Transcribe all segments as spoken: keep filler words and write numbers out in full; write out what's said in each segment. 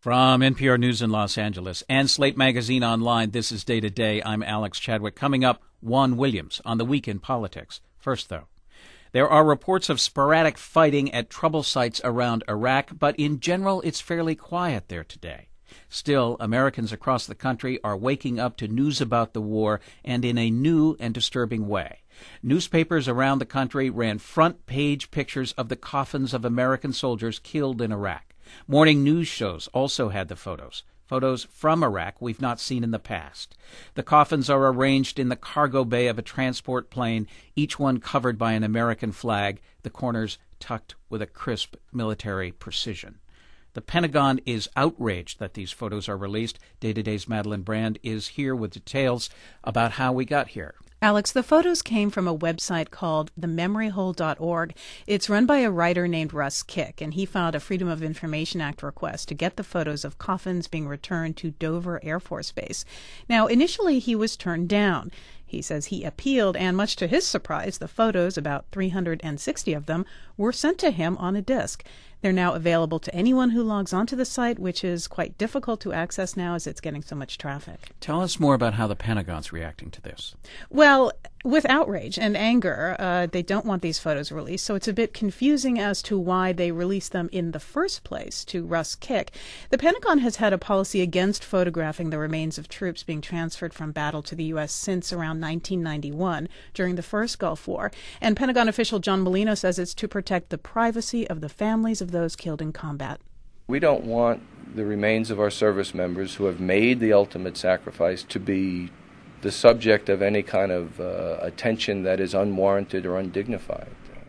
From N P R News in Los Angeles and Slate Magazine Online, this is Day to Day. I'm Alex Chadwick. Coming up, Juan Williams on the week in politics. First, though, there are reports of sporadic fighting at trouble sites around Iraq, but in general, it's fairly quiet there today. Still, Americans across the country are waking up to news about the war, and in a new and disturbing way. Newspapers around the country ran front-page pictures of the coffins of American soldiers killed in Iraq. Morning news shows also had the photos. Photos from Iraq we've not seen in the past. The coffins are arranged in the cargo bay of a transport plane, each one covered by an American flag, the corners tucked with a crisp military precision. The Pentagon is outraged that these photos are released. Day to Day's Madeline Brand is here with details about how we got here. Alex, the photos came from a website called the memory hole dot org. It's run by a writer named Russ Kick, and he filed a Freedom of Information Act request to get the photos of coffins being returned to Dover Air Force Base. Now, initially, he was turned down. He says he appealed, and much to his surprise, the photos, about three hundred sixty of them, were sent to him on a disk. They're now available to anyone who logs onto the site, which is quite difficult to access now as it's getting so much traffic. Tell us more about how the Pentagon's reacting to this. Well, with outrage and anger, uh, they don't want these photos released, so it's a bit confusing as to why they released them in the first place to Russ Kick. The Pentagon has had a policy against photographing the remains of troops being transferred from battle to the U S since around nineteen ninety-one, during the first Gulf War. And Pentagon official John Molino says it's to protect the privacy of the families of those killed in combat. We don't want the remains of our service members who have made the ultimate sacrifice to be the subject of any kind of uh, attention that is unwarranted or undignified.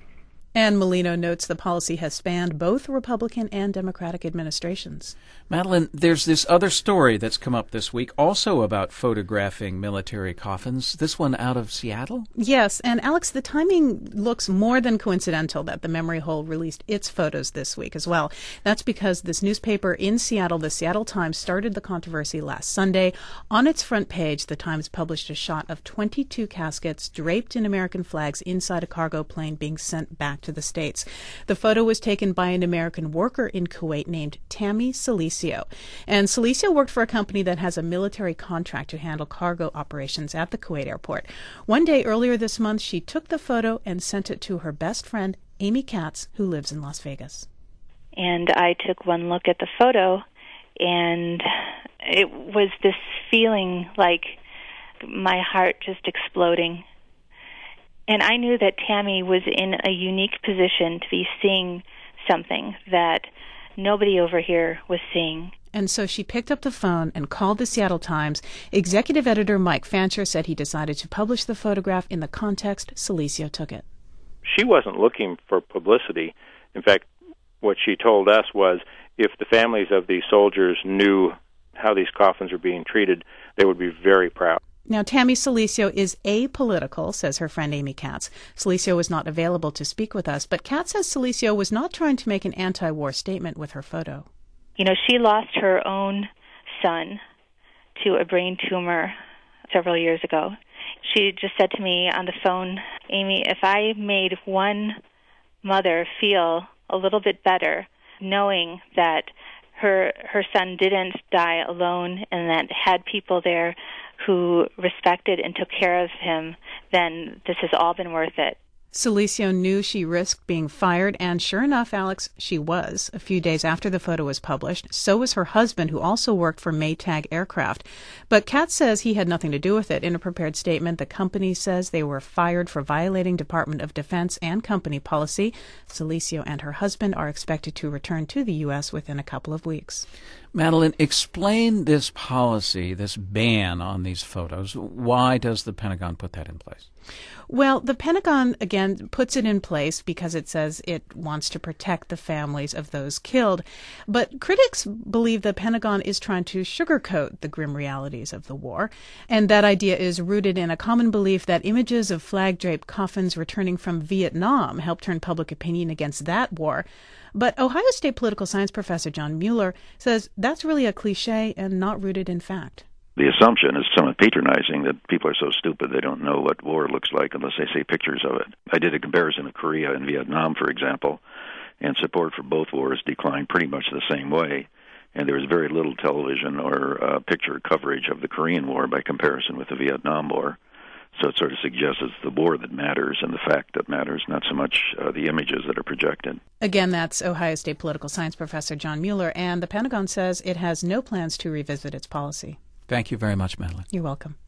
And Molino notes the policy has spanned both Republican and Democratic administrations. Madeline, there's this other story that's come up this week, also about photographing military coffins, this one out of Seattle? Yes, and Alex, the timing looks more than coincidental that the Memory Hole released its photos this week as well. That's because this newspaper in Seattle, the Seattle Times, started the controversy last Sunday. On its front page, the Times published a shot of twenty-two caskets draped in American flags inside a cargo plane being sent back to the States. The photo was taken by an American worker in Kuwait named Tammy Salicio. And Salicio worked for a company that has a military contract to handle cargo operations at the Kuwait airport. One day earlier this month, she took the photo and sent it to her best friend, Amy Katz, who lives in Las Vegas. And I took one look at the photo, and it was this feeling like my heart just exploding. And I knew that Tammy was in a unique position to be seeing something that nobody over here was seeing. And so she picked up the phone and called the Seattle Times. Executive editor Mike Fancher said he decided to publish the photograph in the context Salicio took it. She wasn't looking for publicity. In fact, what she told us was if the families of these soldiers knew how these coffins were being treated, they would be very proud. Now, Tammy Salicio is apolitical, says her friend Amy Katz. Salicio was not available to speak with us, but Katz says Salicio was not trying to make an anti-war statement with her photo. You know, she lost her own son to a brain tumor several years ago. She just said to me on the phone, Amy, if I made one mother feel a little bit better knowing that her her son didn't die alone and that had people there who respected and took care of him, then this has all been worth it. Salicio knew she risked being fired, and sure enough, Alex, she was. A few days after the photo was published, so was her husband, who also worked for Maytag Aircraft. But Katz says he had nothing to do with it. In a prepared statement, the company says they were fired for violating Department of Defense and company policy. Salicio and her husband are expected to return to the U S within a couple of weeks. Madeline, explain this policy, this ban on these photos. Why does the Pentagon put that in place? Well, the Pentagon, again, puts it in place because it says it wants to protect the families of those killed. But critics believe the Pentagon is trying to sugarcoat the grim realities of the war. And that idea is rooted in a common belief that images of flag-draped coffins returning from Vietnam help turn public opinion against that war. But Ohio State political science professor John Mueller says that's really a cliche and not rooted in fact. The assumption is somewhat patronizing that people are so stupid they don't know what war looks like unless they see pictures of it. I did a comparison of Korea and Vietnam, for example, and support for both wars declined pretty much the same way. and there was very little television or uh, picture coverage of the Korean War by comparison with the Vietnam War. So it sort of suggests it's the war that matters and the fact that matters, not so much uh, the images that are projected. Again, that's Ohio State political science professor John Mueller, and the Pentagon says it has no plans to revisit its policy. Thank you very much, Madeline. You're welcome.